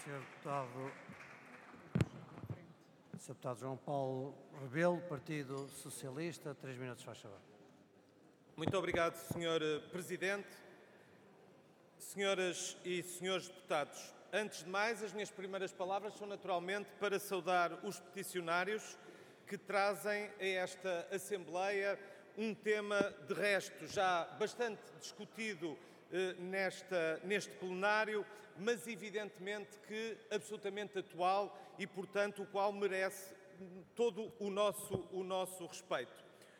Sr. Deputado João Paulo Rebelo, Partido Socialista, 3 minutos, faz favor. Muito obrigado, Sr. Presidente. Senhoras e senhores deputados, antes de mais, as minhas primeiras palavras são naturalmente para saudar os peticionários que trazem a esta Assembleia um tema, de resto, já bastante discutido neste plenário, mas evidentemente que absolutamente atual e, portanto, o qual merece todo o nosso respeito.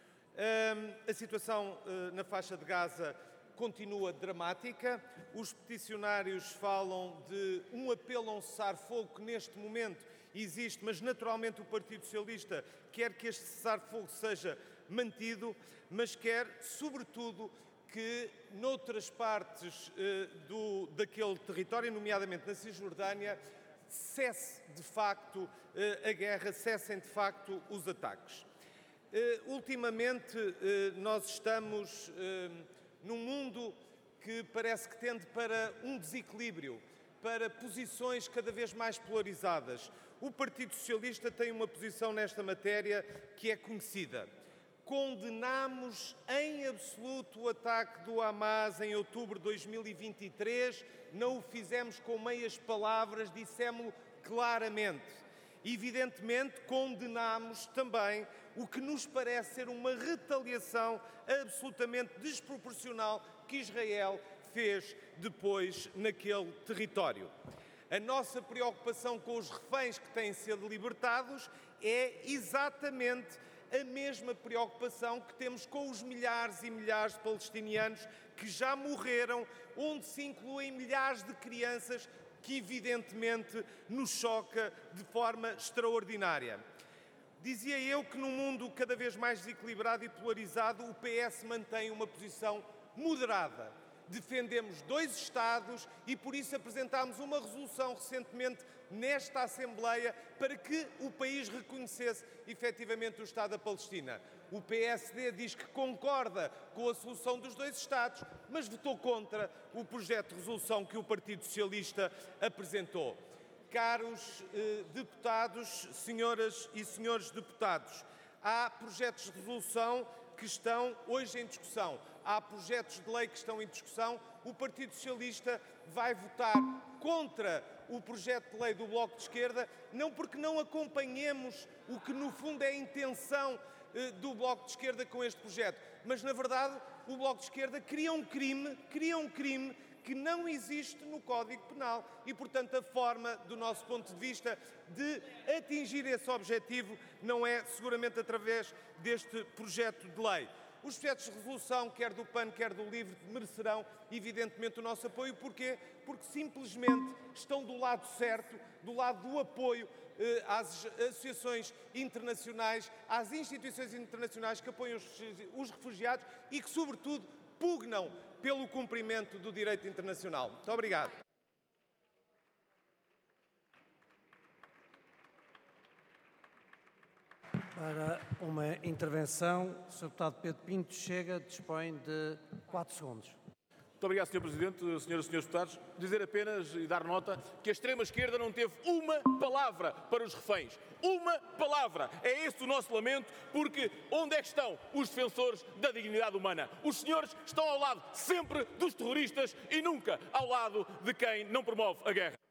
A situação na faixa de Gaza continua dramática. Os peticionários falam de um apelo a um cessar-fogo que neste momento existe, mas naturalmente o Partido Socialista quer que este cessar-fogo seja mantido, mas quer, sobretudo, que noutras partes daquele território, nomeadamente na Cisjordânia, cesse de facto a guerra, cessem de facto os ataques. Ultimamente nós estamos num mundo que parece que tende para um desequilíbrio, para posições cada vez mais polarizadas. O Partido Socialista tem uma posição nesta matéria que é conhecida. Condenamos em absoluto o ataque do Hamas em outubro de 2023, não o fizemos com meias palavras, dissemos-lo claramente. Evidentemente, condenamos também o que nos parece ser uma retaliação absolutamente desproporcional que Israel fez depois naquele território. A nossa preocupação com os reféns que têm sido libertados é exatamente a mesma preocupação que temos com os milhares e milhares de palestinianos que já morreram, onde se incluem milhares de crianças, que evidentemente nos choca de forma extraordinária. Dizia eu que num mundo cada vez mais desequilibrado e polarizado, o PS mantém uma posição moderada. Defendemos 2 Estados e por isso apresentámos uma resolução recentemente nesta Assembleia para que o país reconhecesse efetivamente o Estado da Palestina. O PSD diz que concorda com a solução dos 2 Estados, mas votou contra o projeto de resolução que o Partido Socialista apresentou. Caros deputados, senhoras e senhores deputados, há projetos de resolução que estão hoje em discussão. Há projetos de lei que estão em discussão. O Partido Socialista vai votar contra o projeto de lei do Bloco de Esquerda, não porque não acompanhemos o que no fundo é a intenção do Bloco de Esquerda com este projeto, mas na verdade o Bloco de Esquerda cria um crime que não existe no Código Penal e, portanto, a forma, do nosso ponto de vista, de atingir esse objetivo não é seguramente através deste projeto de lei. Os projetos de resolução, quer do PAN, quer do LIVRE, merecerão, evidentemente, o nosso apoio. Porquê? Porque simplesmente estão do lado certo, do lado do apoio às associações internacionais, às instituições internacionais que apoiam os refugiados e que, sobretudo, pugnam pelo cumprimento do direito internacional. Muito obrigado. Para uma intervenção, o Sr. Deputado Pedro Pinto Chega dispõe de 4 segundos. Muito obrigado, Sr. Presidente, senhoras e senhores deputados. Dizer apenas e dar nota que a extrema-esquerda não teve uma palavra para os reféns. Uma palavra. É esse o nosso lamento, porque onde é que estão os defensores da dignidade humana? Os senhores estão ao lado sempre dos terroristas e nunca ao lado de quem não promove a guerra.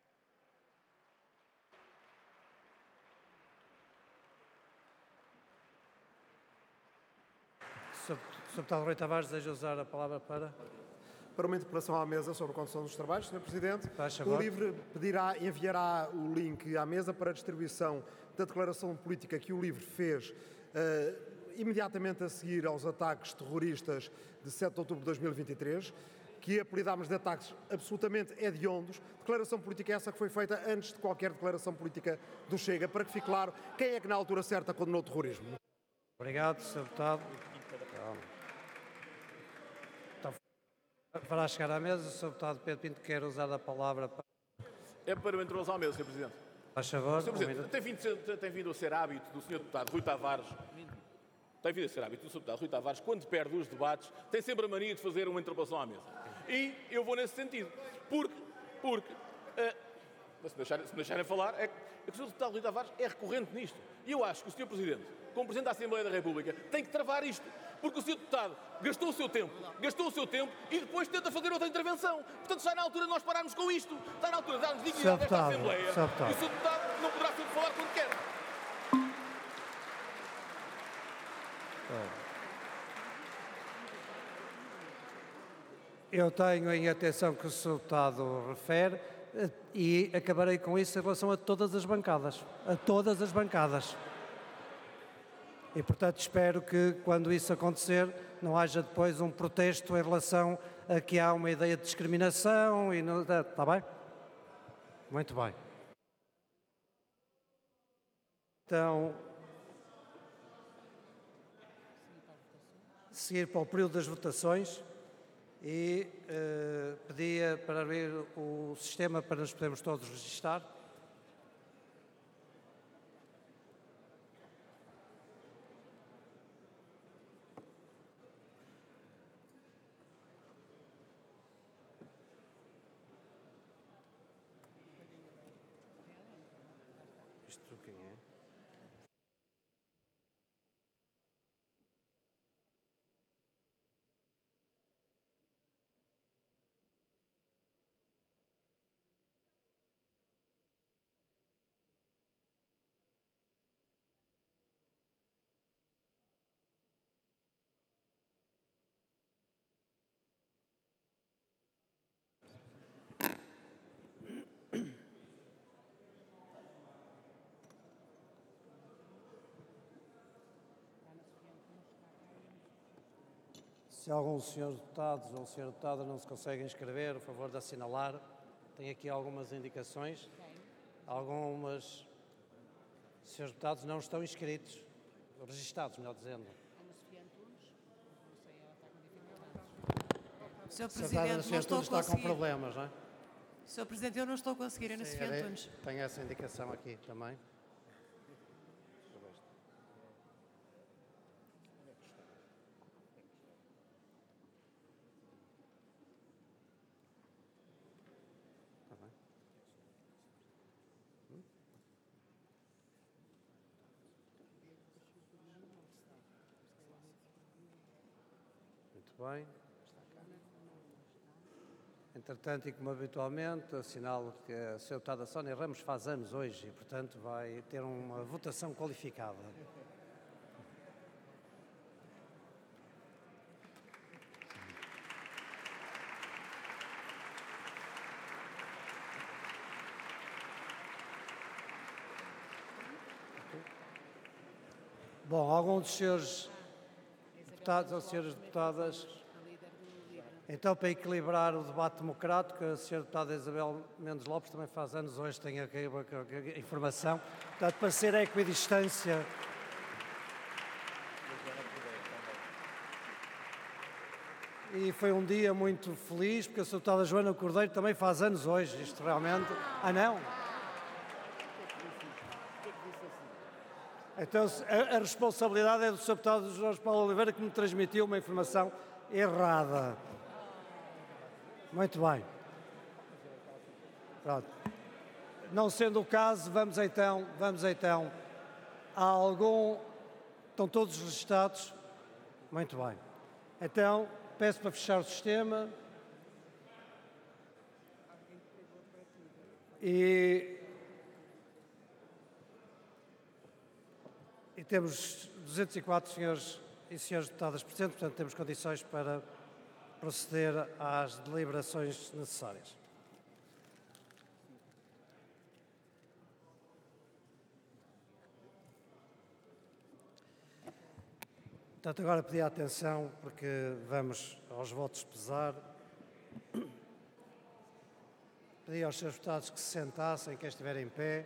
Sr. Deputado Rui Tavares, deseja usar a palavra para uma interpelação à mesa sobre a condução dos trabalhos, Sr. Presidente. O LIVRE enviará o link à mesa para a distribuição da declaração política que o LIVRE fez imediatamente a seguir aos ataques terroristas de 7 de outubro de 2023, que apelidámos de ataques absolutamente hediondos. Declaração política essa que foi feita antes de qualquer declaração política do Chega, para que fique claro quem é que na altura certa condenou o terrorismo. Obrigado, Sr. Deputado. Para chegar à mesa, o Sr. Deputado Pedro Pinto quer usar a palavra para... É para uma intervenção à mesa, Sr. Presidente. Faz favor. Sr. Presidente, tem vindo a ser hábito do Sr. Deputado Rui Tavares, quando perde os debates, tem sempre a mania de fazer uma interpelação à mesa. E eu vou nesse sentido, porque Se me deixarem falar, é que o Sr. Deputado Rui Tavares é recorrente nisto. E eu acho que o Sr. Presidente, como Presidente da Assembleia da República, tem que travar isto. Porque o Sr. Deputado gastou o seu tempo e depois tenta fazer outra intervenção. Portanto, está na altura de nós pararmos com isto. Está na altura de darmos dignidade a esta Assembleia. E o Sr. Deputado não poderá sempre falar quando quer. Eu tenho em atenção que o Sr. Deputado refere e acabarei com isso em relação a todas as bancadas. A todas as bancadas. E, portanto, espero que, quando isso acontecer, não haja depois um protesto em relação a que há uma ideia de discriminação e não... Está bem? Muito bem. Então, seguir para o período das votações e pedia para abrir o sistema para nos podermos todos registar. Isto quem é? Se alguns senhores deputados ou senhora deputada não se conseguem inscrever, por favor de assinalar. Tem aqui algumas indicações. Algumas senhores deputados não estão inscritos, registados, melhor dizendo. Sr. Presidente, não estou a está com conseguir. problemas, não é? Sr. Presidente, eu não estou a conseguir, Ana Sofia Antunes. Tenho essa indicação aqui também. Está bem. Muito bem. Entretanto, e como habitualmente, assinalo que a Sra. Deputada Sónia Ramos faz anos hoje e, portanto, vai ter uma votação qualificada. Bom, alguns dos senhores deputados ou senhoras deputadas... Então, para equilibrar o debate democrático, a Sra. Deputada Isabel Mendes Lopes também faz anos hoje, tenho aqui a informação. Portanto, para ser a equidistância... E foi um dia muito feliz, porque a Sra. Deputada Joana Cordeiro também faz anos hoje. Isto realmente... Ah, não? Então, a responsabilidade é do Sr. Deputado Jorge Paulo Oliveira, que me transmitiu uma informação errada. Muito bem. Pronto. Não sendo o caso, vamos então. Há algum... Estão todos registados? Muito bem. Então, peço para fechar o sistema. E temos 204 senhores e senhoras deputadas presentes, portanto, temos condições para proceder às deliberações necessárias. Portanto, agora pedi a atenção, porque vamos aos votos pesar. Pedi aos senhores deputados que se sentassem, quem estiver em pé.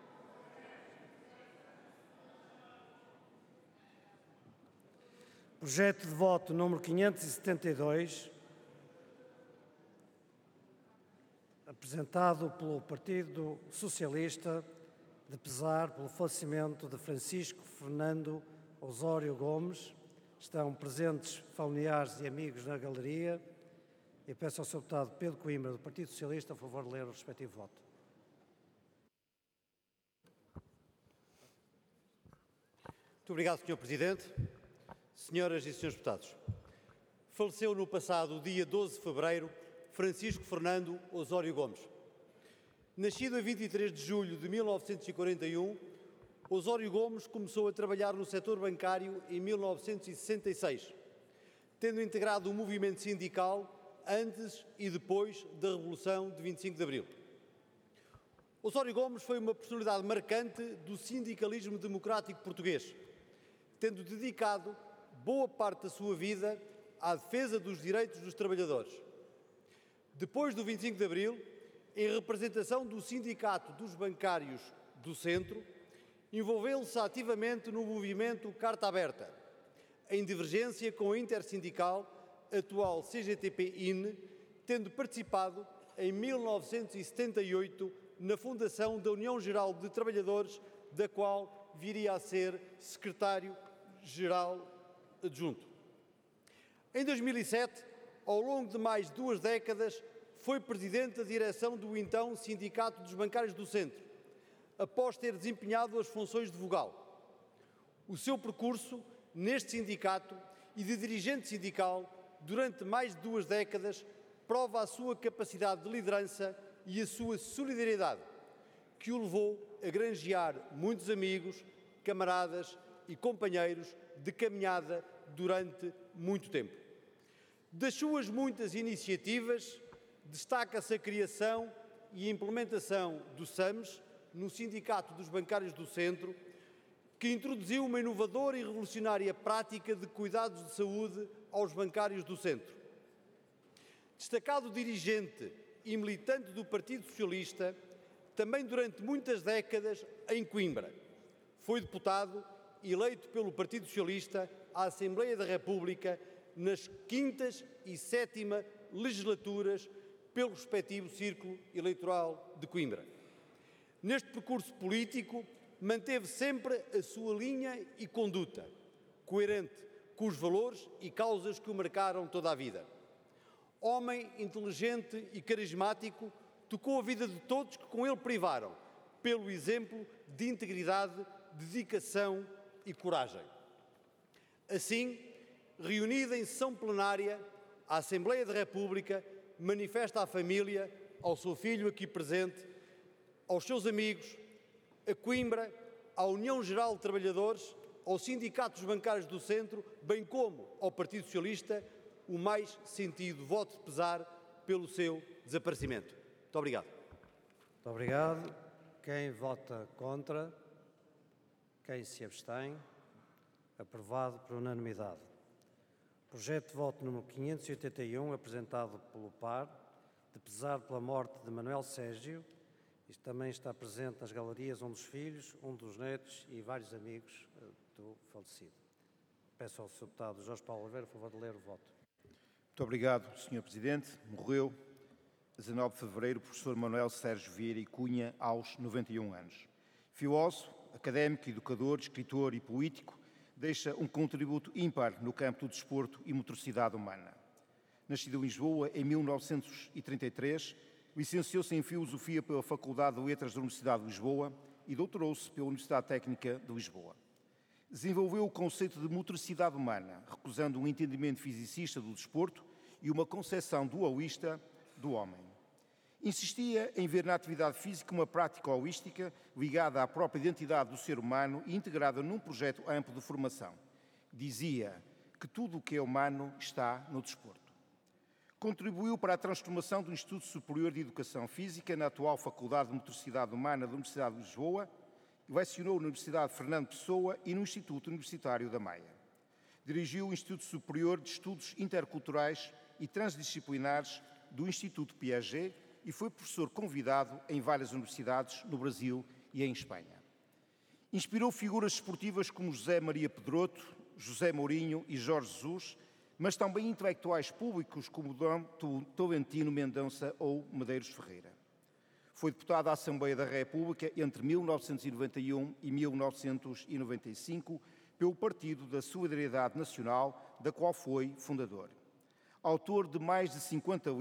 Projeto de voto número 572, apresentado pelo Partido Socialista, de pesar pelo falecimento de Francisco Fernando Osório Gomes. Estão presentes familiares e amigos na galeria. E peço ao Sr. Deputado Pedro Coimbra, do Partido Socialista, a favor de ler o respectivo voto. Muito obrigado, Sr. Presidente. Senhoras e Srs. Deputados, faleceu no passado dia 12 de fevereiro Francisco Fernando Osório Gomes. Nascido a 23 de julho de 1941, Osório Gomes começou a trabalhar no setor bancário em 1966, tendo integrado o movimento sindical antes e depois da Revolução de 25 de Abril. Osório Gomes foi uma personalidade marcante do sindicalismo democrático português, tendo dedicado boa parte da sua vida à defesa dos direitos dos trabalhadores. Depois do 25 de Abril, em representação do Sindicato dos Bancários do Centro, envolveu-se ativamente no movimento Carta Aberta, em divergência com a Intersindical, atual CGTP-IN, tendo participado em 1978 na fundação da União Geral de Trabalhadores, da qual viria a ser secretário-geral adjunto. Em 2007, ao longo de mais de 2 décadas, foi presidente da direção do então Sindicato dos Bancários do Centro, após ter desempenhado as funções de vogal. O seu percurso neste sindicato e de dirigente sindical durante mais de 2 décadas prova a sua capacidade de liderança e a sua solidariedade, que o levou a granjear muitos amigos, camaradas e companheiros de caminhada durante muito tempo. Das suas muitas iniciativas, destaca-se a criação e a implementação do SAMS, no Sindicato dos Bancários do Centro, que introduziu uma inovadora e revolucionária prática de cuidados de saúde aos bancários do Centro. Destacado dirigente e militante do Partido Socialista, também durante muitas décadas em Coimbra. Foi deputado eleito pelo Partido Socialista à Assembleia da República nas 5ª e 7ª legislaturas pelo respectivo Círculo Eleitoral de Coimbra. Neste percurso político, manteve sempre a sua linha e conduta, coerente com os valores e causas que o marcaram toda a vida. Homem inteligente e carismático, tocou a vida de todos que com ele privaram, pelo exemplo de integridade, dedicação e coragem. Assim, reunida em sessão plenária, a Assembleia da República manifesta à família, ao seu filho aqui presente, aos seus amigos, a Coimbra, à União Geral de Trabalhadores, aos sindicatos bancários do Centro, bem como ao Partido Socialista, o mais sentido voto de pesar pelo seu desaparecimento. Muito obrigado. Muito obrigado. Quem vota contra? Quem se abstém? Aprovado por unanimidade. Projeto de voto número 581, apresentado pelo PAR, de pesar pela morte de Manuel Sérgio. Isto também está presente nas galerias um dos filhos, um dos netos e vários amigos do falecido. Peço ao Sr. Deputado Jorge Paulo Oliveira, por favor, de ler o voto. Muito obrigado, Sr. Presidente. Morreu, a 19 de fevereiro, o professor Manuel Sérgio Vieira e Cunha, aos 91 anos. Filósofo, académico, educador, escritor e político, deixa um contributo ímpar no campo do desporto e motricidade humana. Nascido em Lisboa em 1933, licenciou-se em Filosofia pela Faculdade de Letras da Universidade de Lisboa e doutorou-se pela Universidade Técnica de Lisboa. Desenvolveu o conceito de motricidade humana, recusando um entendimento fisicista do desporto e uma concepção dualista do homem. Insistia em ver na atividade física uma prática holística ligada à própria identidade do ser humano e integrada num projeto amplo de formação. Dizia que tudo o que é humano está no desporto. Contribuiu para a transformação do Instituto Superior de Educação Física na atual Faculdade de Motricidade Humana da Universidade de Lisboa, lecionou na Universidade Fernando Pessoa e no Instituto Universitário da Maia. Dirigiu o Instituto Superior de Estudos Interculturais e Transdisciplinares do Instituto Piaget e foi professor convidado em várias universidades no Brasil e em Espanha. Inspirou figuras esportivas como José Maria Pedroto, José Mourinho e Jorge Jesus, mas também intelectuais públicos como Dom Tolentino Mendonça ou Medeiros Ferreira. Foi deputado à Assembleia da República entre 1991 e 1995 pelo Partido da Solidariedade Nacional, da qual foi fundador. Autor de mais de 50